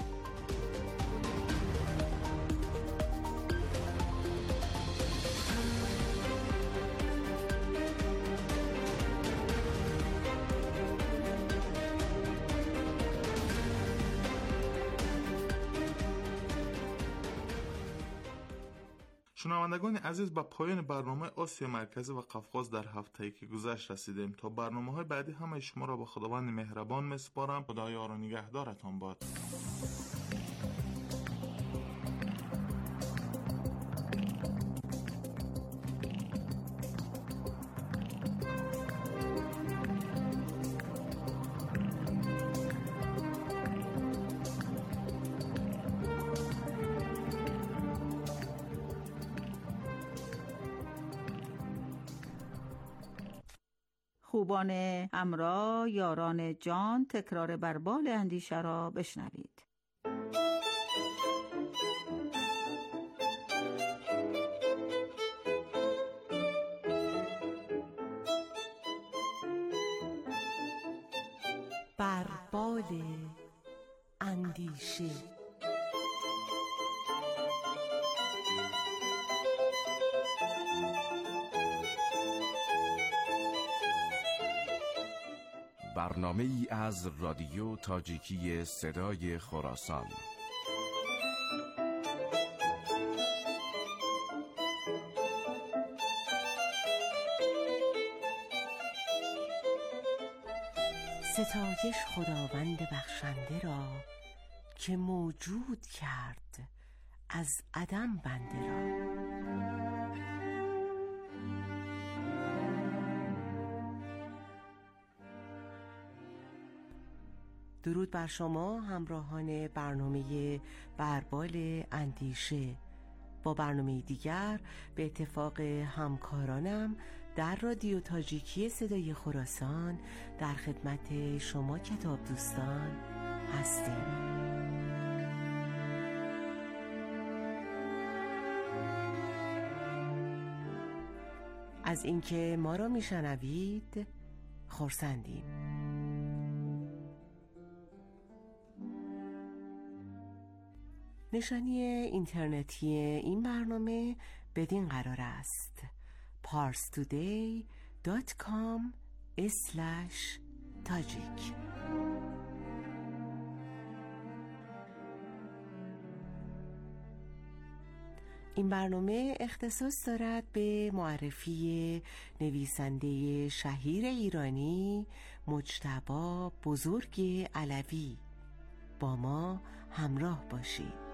شنوندگان عزیز، به پایان برنامه آسیا مرکزی و قفقاز در هفته‌ای که گذشت رسیدیم. تا برنامه‌های بعدی همه شما را به خداوند مهربان می‌سپارم. خدا یار و نگهدارتان باد. خوبان همراه، یاران جان، تکرار بر بال اندیشه را بشنوید. بر بال اندیشه. برنامه ای از رادیو تاجیکی صدای خراسان. ستایش خداوند بخشنده را که موجود کرد از عدم بنده را. درود بر شما همراهان برنامه بربال اندیشه. با برنامه دیگر به اتفاق همکارانم در رادیو تاجیکی صدای خراسان در خدمت شما کتاب دوستان هستیم. از اینکه ما را میشنوید خرسندیم. نشانی اینترنتی این برنامه بدین قرار است: پارس تودی دات کام اسلش تاجیک. این برنامه اختصاص دارد به معرفی نویسنده شهیر ایرانی مجتبی بزرگ علوی. با ما همراه باشید.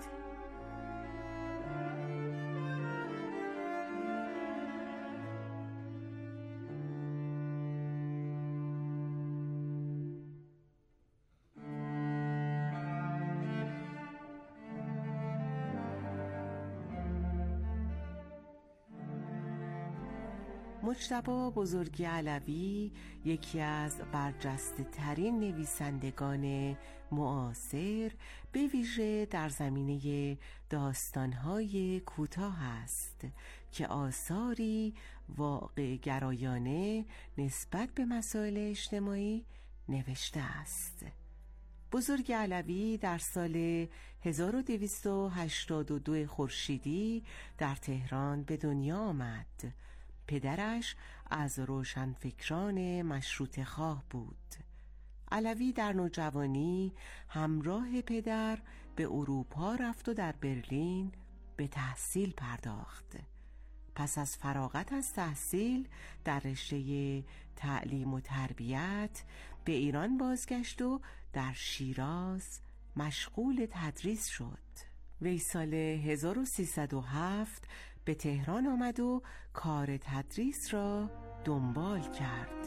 مجتبی بزرگی علوی یکی از برجسته ترین نویسندگان معاصر به ویژه در زمینه داستان‌های کوتاه است که آثاری واقع گرایانه نسبت به مسائل اجتماعی نوشته است. بزرگ علوی در سال هزار و دویست و هشتاد و دو خورشیدی در تهران به دنیا آمد. پدرش از روشنفکران مشروطه خواه بود. علوی در نوجوانی همراه پدر به اروپا رفت و در برلین به تحصیل پرداخت. پس از فراغت از تحصیل در رشته تعلیم و تربیت به ایران بازگشت و در شیراز مشغول تدریس شد. وی سال هزار و سیصد و هفت به تهران آمد و کار تدریس را دنبال کرد.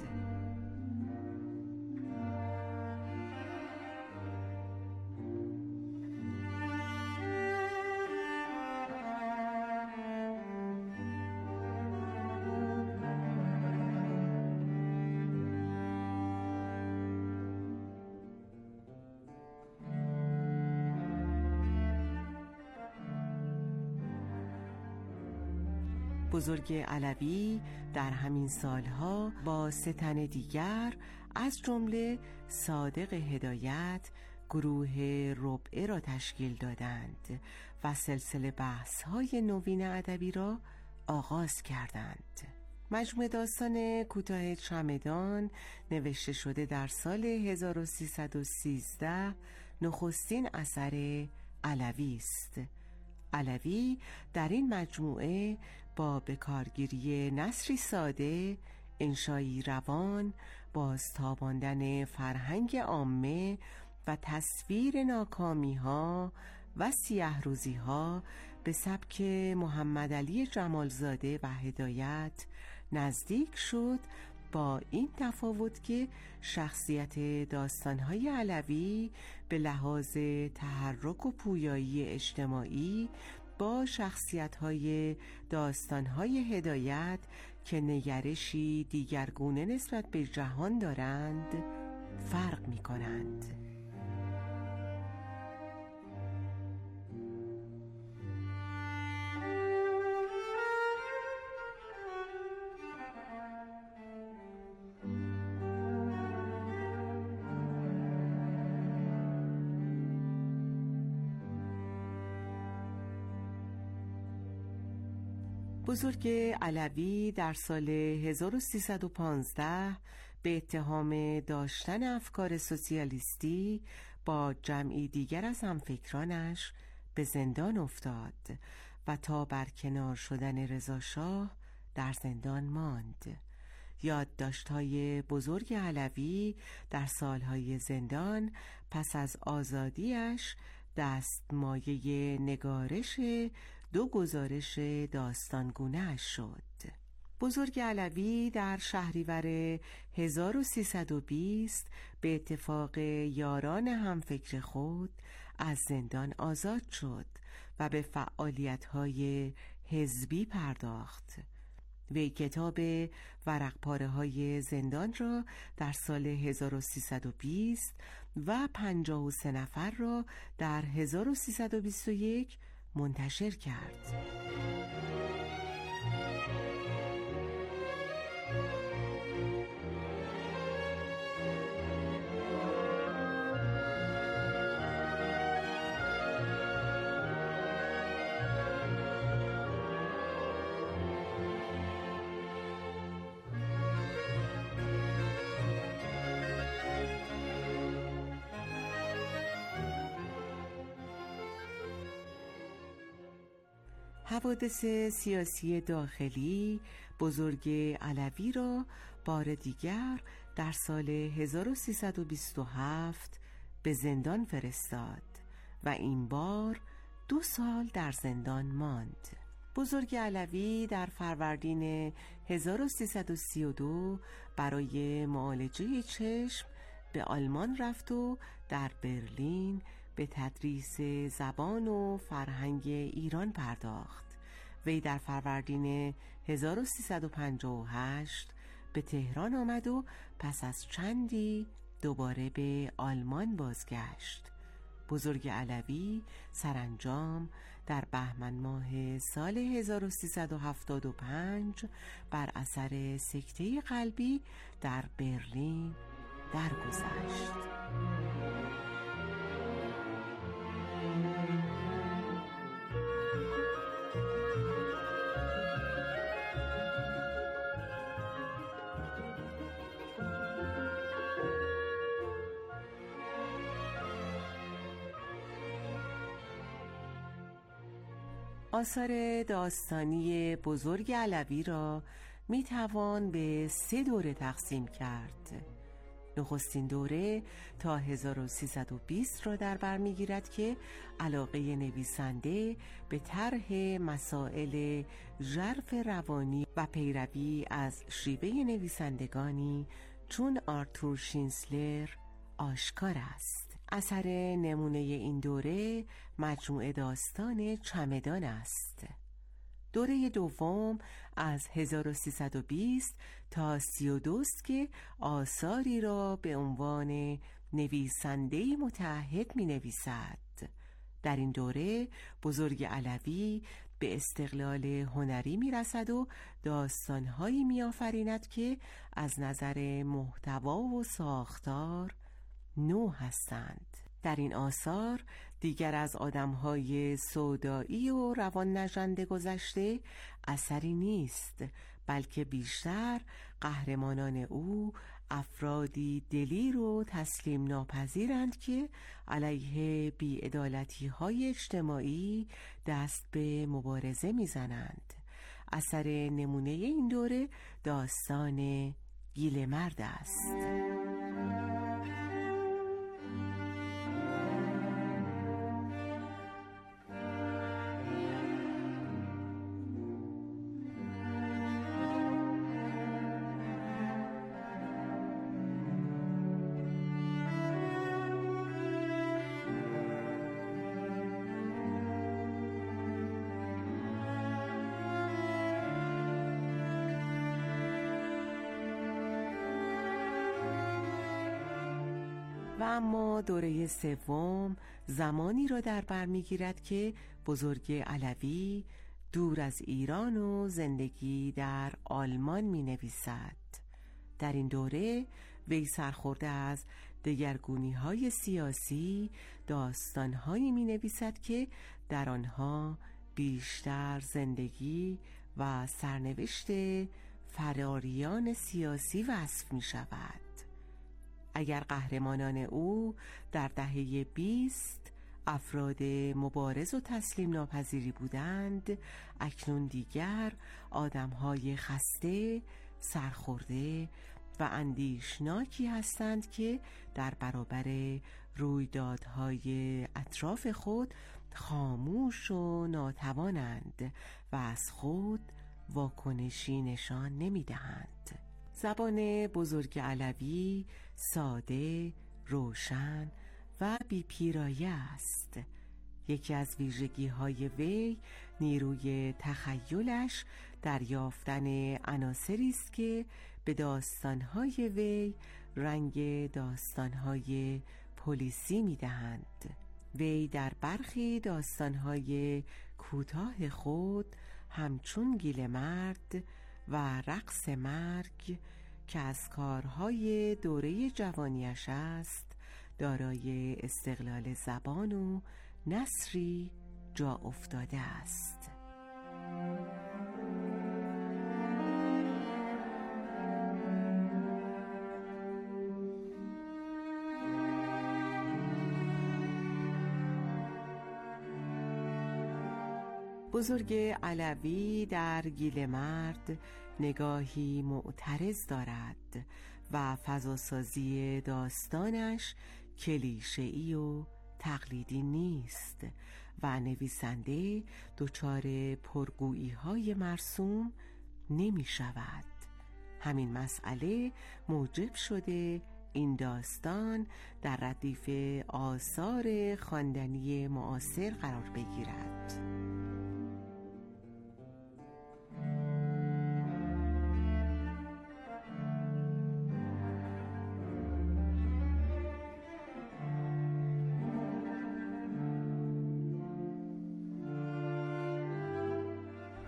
بزرگ علوی در همین سالها با سه تن دیگر از جمله صادق هدایت گروه ربعه را تشکیل دادند و سلسله بحث‌های نوین ادبی را آغاز کردند. مجموعه داستان کوتاه چمدان نوشته شده در سال هزار و سیصد و سیزده نخستین اثر علوی است. علوی در این مجموعه با بکارگیری نثری ساده، انشایی روان، بازتاباندن فرهنگ عامه و تصویر ناکامی‌ها و سیاه‌روزی‌ها به سبک محمد علی جمالزاده و هدایت نزدیک شد، با این تفاوت که شخصیت داستان‌های علوی به لحاظ تحرک و پویایی اجتماعی با شخصیت‌های داستان‌های هدایت که نگرشی دیگرگونه نسبت به جهان دارند فرق می‌کنند. بزرگ علوی در سال هزار و سیصد و پانزده به اتهام داشتن افکار سوسیالیستی با جمعی دیگر از همفکرانش به زندان افتاد و تا برکنار شدن رضا شاه در زندان ماند. یادداشت‌های بزرگ علوی در سالهای زندان پس از آزادیش دستمایه نگارش دو گزارش داستانگونه شد. بزرگ علوی در شهریور هزار و سیصد و بیست به اتفاق یاران همفکر خود از زندان آزاد شد و به فعالیت‌های حزبی پرداخت. وی کتاب ورقپاره های زندان را در سال هزار و سیصد و بیست و پنجاه و سه نفر را در هزار و سیصد و بیست و یک منتشر کرد. حوادث سیاسی داخلی بزرگ علوی را بار دیگر در سال هزار و سیصد و بیست و هفت به زندان فرستاد و این بار دو سال در زندان ماند. بزرگ علوی در فروردین هزار و سیصد و سی و دو برای معالجه چشم به آلمان رفت و در برلین به تدریس زبان و فرهنگ ایران پرداخت. وی در فروردین هزار و سیصد و پنجاه و هشت به تهران آمد و پس از چندی دوباره به آلمان بازگشت. بزرگ علوی سرانجام در بهمن ماه سال هزار و سیصد و هفتاد و پنج بر اثر سکته قلبی در برلین درگذشت. آثار داستانی بزرگ علوی را می توان به سه دوره تقسیم کرد. نخستین دوره تا هزار و سیصد و بیست را در بر می گیرد که علاقه نویسنده به طرح مسائل ژرف روانی و پیروی از شیوه نویسندگانی چون آرتور شینسلر آشکار است. اثر نمونه این دوره مجموعه داستان چمدان است. دوره دوم از هزار و سیصد و بیست تا سی و دو است که آثاری را به عنوان نویسنده متعهد می نویسد. در این دوره بزرگ علوی به استقلال هنری می رسد و داستانهایی می آفریند که از نظر محتوا و ساختار نو هستند. در این آثار دیگر از آدمهای سودایی و روان نژنده گذشته اثری نیست، بلکه بیشتر قهرمانان او افرادی دلیر و تسلیم ناپذیرند که علیه بی‌عدالتی‌های اجتماعی دست به مبارزه می‌زنند. اثر نمونه این دوره داستان گیلمرد است. و اما دوره سوم زمانی را در بر می‌گیرد که بزرگ علوی دور از ایران و زندگی در آلمان می‌نویسد. در این دوره وی سرخورده از دگرگونی‌های سیاسی داستان‌هایی می‌نویسد که در آنها بیشتر زندگی و سرنوشت فراریان سیاسی وصف می‌شود. اگر قهرمانان او در دهه بیست افراد مبارز و تسلیم ناپذیری بودند، اکنون دیگر آدم‌های خسته، سرخورده و اندیشناکی هستند که در برابر رویدادهای اطراف خود خاموش و ناتوانند و از خود واکنشی نشان نمی‌دهند. زبان بزرگ علوی ساده، روشن و بی پیرایه است. یکی از ویژگی های وی نیروی تخیلش در یافتن عناصری است که به داستانهای وی رنگ داستانهای پلیسی می دهند. وی در برخی داستانهای کوتاه خود همچون گیلمرد و رقص مرگ که از کارهای دوره جوانیش است دارای استقلال زبان و نثری جا افتاده است. بزرگ علوی در گیلمرد نگاهی معترض دارد و فضاسازی داستانش کلیشه‌ای و تقلیدی نیست و نویسنده دچار پرگویی های مرسوم نمی شود. همین مسئله موجب شده این داستان در ردیف آثار خواندنی معاصر قرار بگیرد.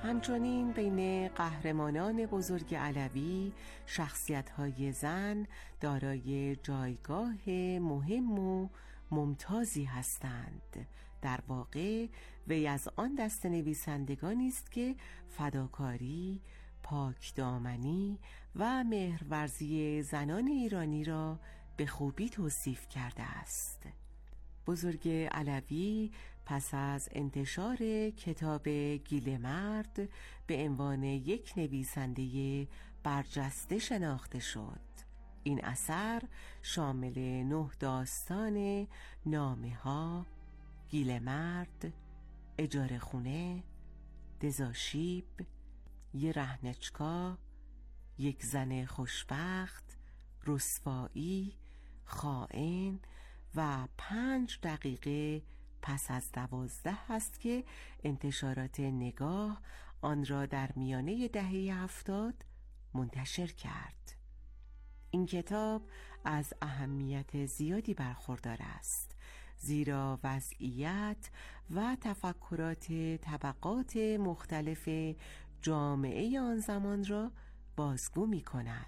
همچنین بین قهرمانان بزرگ علوی شخصیت‌های زن دارای جایگاه مهم و ممتازی هستند. در واقع وی از آن دست نویسندگانی است که فداکاری، پاکدامنی و مهرورزی زنان ایرانی را به خوبی توصیف کرده است. بزرگ علوی پس از انتشار کتاب گیلمرد به عنوان یک نویسنده برجسته شناخته شد. این اثر شامل نه داستان نامه ها، گیلمرد، اجاره خونه، دزاشیب، یه رهنچکا، یک زن خوشبخت، رسوایی، خائن و پنج دقیقه پس از دوازده است که انتشارات نگاه آن را در میانه دهه هفتاد منتشر کرد. این کتاب از اهمیت زیادی برخوردار است، زیرا وضعیت و تفکرات طبقات مختلف جامعه آن زمان را بازگو می کند.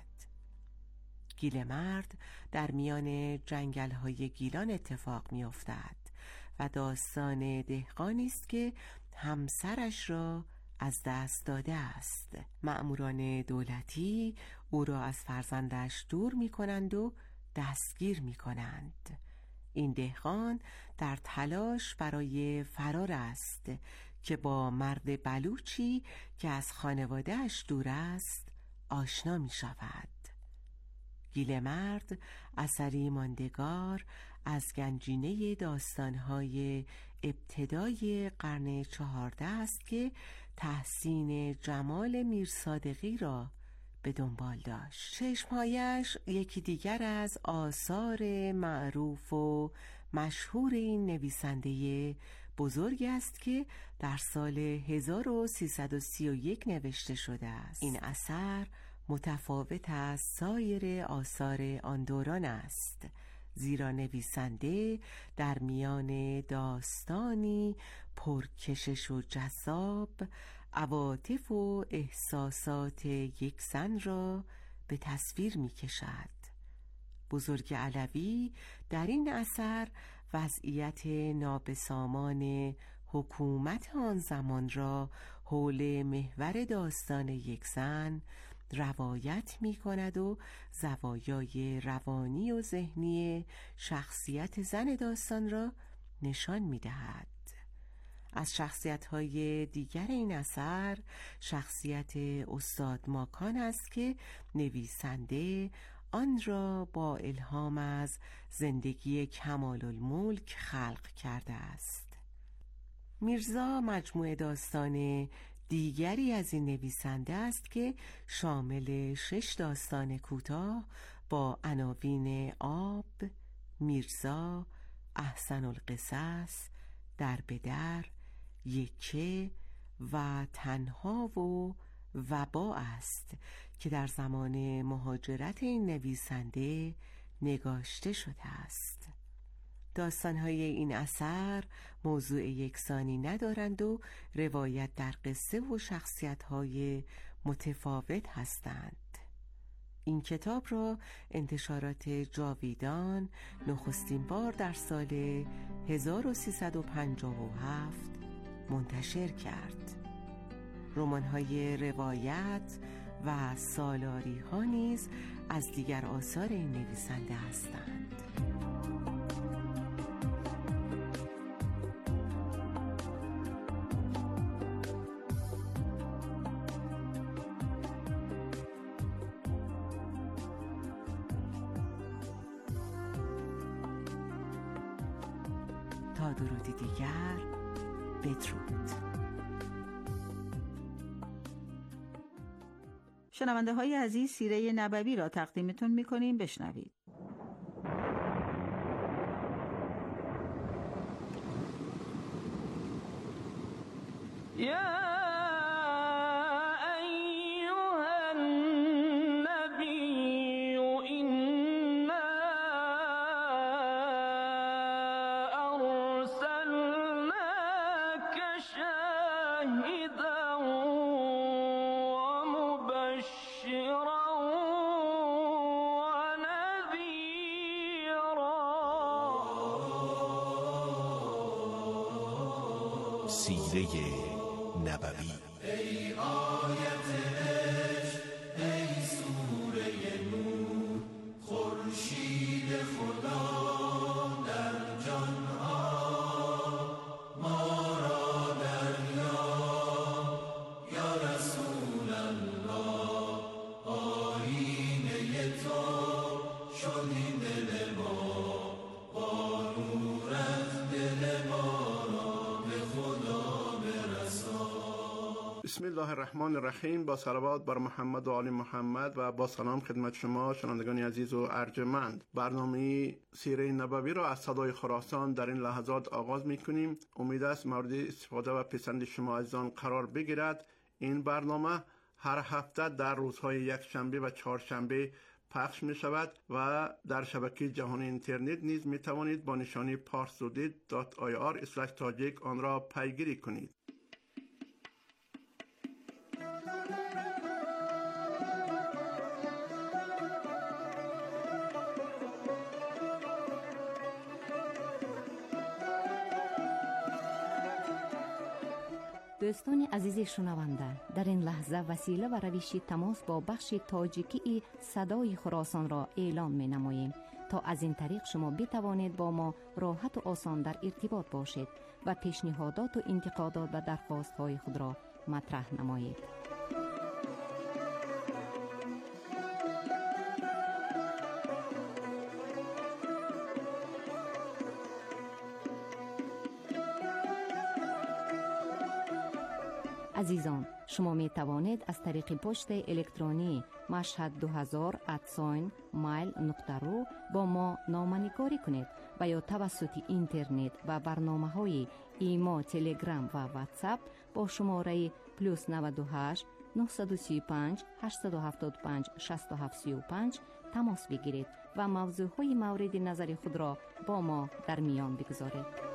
گیلمرد در میان جنگل‌های گیلان اتفاق می افتد و داستان دهقانی است که همسرش را از دست داده است. مأموران دولتی او را از فرزندش دور می کنند و دستگیر می کنند. این دهقان در تلاش برای فرار است که با مرد بلوچی که از خانواده‌اش دور است آشنا می شود. گیلمرد اثری ماندگار از گنجینه داستان‌های ابتدای قرن چهارده است که تحسین جمال میرصادقی را به دنبال داشت. چشمهایش یکی دیگر از آثار معروف و مشهور این نویسنده بزرگ است که در سال هزار و سیصد و سی و یک نوشته شده است. این اثر متفاوت از سایر آثار آن دوران است، زیرا نویسنده در میان داستانی پرکشش و جذاب عواطف و احساسات یک زن را به تصویر می کشد. بزرگ علوی در این اثر وضعیت نابسامان حکومت آن زمان را حول محور داستان یک زن روایت می کند و زوایای روانی و ذهنی شخصیت زن داستان را نشان می دهد. از شخصیت‌های دیگر این اثر شخصیت استاد ماکان است که نویسنده آن را با الهام از زندگی کمال الملک خلق کرده است. میرزا مجموعه داستان دیگری از این نویسنده است که شامل شش داستان کوتاه با عناوین آب، میرزا، احسن القصص، در به در، یکه و تنها و وبا است که در زمان مهاجرت این نویسنده نگاشته شده است. داستان‌های این اثر موضوع یکسانی ندارند و روایت در قصه و شخصیت‌های متفاوت هستند. این کتاب را انتشارات جاویدان نخستین بار در سال هزار و سیصد و پنجاه و هفت منتشر کرد. رمان‌های روایت و سالاری‌ها نیز از دیگر آثار این نویسنده هستند. تا درودی دیگر، بدرود. شنونده های عزیز، سیره نبوی را تقدیمتون میکنیم، بشنوید. یا شاهدا سیره نبوی. ای آیت عشق، ای سوره نور، خورشید خدا در جانها ما را دریاب. یا رسول الله، آیینه تو شدی دل ما، با نورت دل ما را به خدا برسان. بسم الله الرحمن الرحیم. با صلوات بر محمد و آل محمد و با سلام خدمت شما شنوندگان عزیز و ارجمند. برنامه سیره نبوی را از صدای خراسان در این لحظات آغاز می کنیم. امید است مورد استفاده و پسند شما عزیزان قرار بگیرد. این برنامه هر هفته در روزهای یک شنبه و چهارشنبه پخش می شود و در شبکه جهانی اینترنت نیز می توانید با نشانی پارسودید دات آی آر اسلش تاجیک آن را پیگیری کنید. دوستان عزیز شنونده، در این لحظه وسیله و روش تماس با بخش تاجیکی صدای خراسان را اعلام می نماییم تا از این طریق شما بتوانید با ما راحت و آسان در ارتباط باشید و پیشنهادات و انتقادات و درخواست های خود را مطرح نمایید. عزیزان، شما می توانید از طریق پست الکترونی مشهد دو هزار ات مایل نقطه رو با ما نامه‌نگاری کنید و یا توسط اینترنت و برنامه های ایما، تلگرام و واتساپ با شماره پلوس نود و هشت نه سه پنج هشت هفت پنج شش هفت سه پنج تماس بگیرید و موضوع های مورد نظر خود را با ما در میان بگذارید.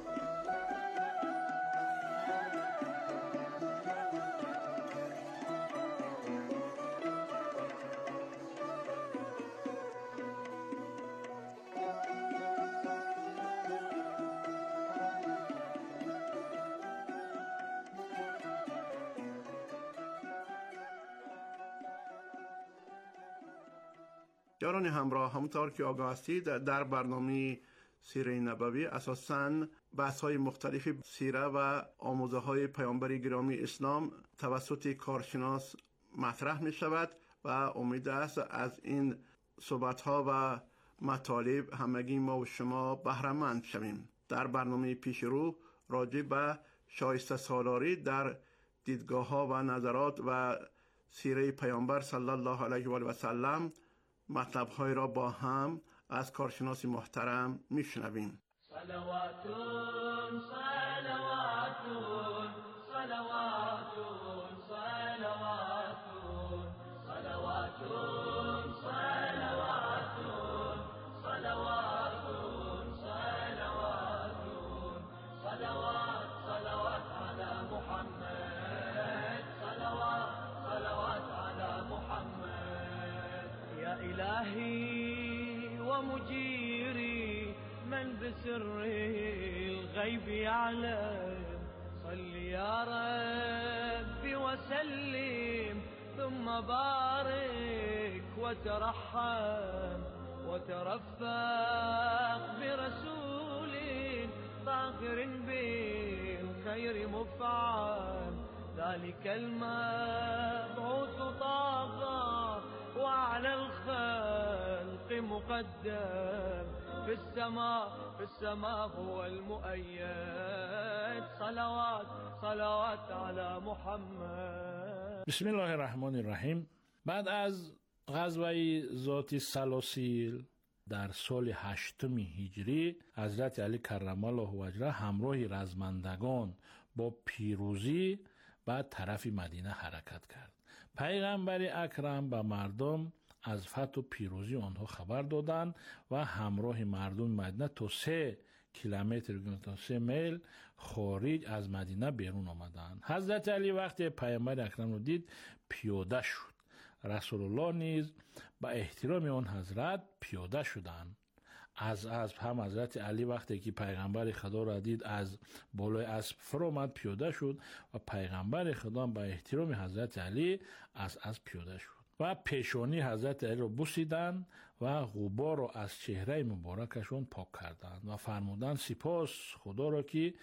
یاران همراه، همونطور که آگاه هستید در برنامه سیره نبوی اساساً بحث‌های مختلف سیره و آموزه های پیامبر گرامی اسلام توسط کارشناس مطرح می شود و امید است از این صحبت‌ها و مطالب همگی ما و شما بهره‌مند شویم. در برنامه پیش رو راجع به شایسته سالاری در دیدگاه‌ها و نظرات و سیره پیامبر صلی الله علیه و آله و سلم مطلب‌های را با هم از کارشناس محترم میشنویم. صلواتون صلواتون صلواتون صلواتون صلواتون صلواتون صلواتون صلواتون صلوات صلوات على محمد صلوات صلوات على محمد. يا إلهي ومجيري من بسر الغيب يعلم، صل يا ربي وسلم ثم بارك وترحم وترفق برسول طاهر بالخير مفعم، ذلك المبعوث طاغى وعلى الخلق مقدم، في السماء في السماء هو المؤيد، صلوات صلوات على محمد. بسم الله الرحمن الرحیم. بعد از غزوه ذات السلاسل در سال هشتم هجری حضرت علی کرم الله وجهه همراه رزمندگان با پیروزی به طرف مدینه حرکت کرد. پیغمبر اکرم به مردم از فتح و پیروزی آنها خبر دادند و همراه مردم مدینه تا سه کیلومتر تا سه میل خارج از مدینه بیرون آمدند. حضرت علی وقتی پیامبر اکرم را دید پیاده شد. رسول الله نیز به احترام آن حضرت پیاده شدند. از اسب هم حضرت علی وقتی که پیغمبر خدا را دید از بالای اسب فرامد پیاده شد و پیغمبر خدا با احترام حضرت علی از اسب پیاده شد و پیشانی حضرت علی را بوسیدند و غبار را از چهره مبارکشون پاک کردند و فرمودند سپاس خدا را که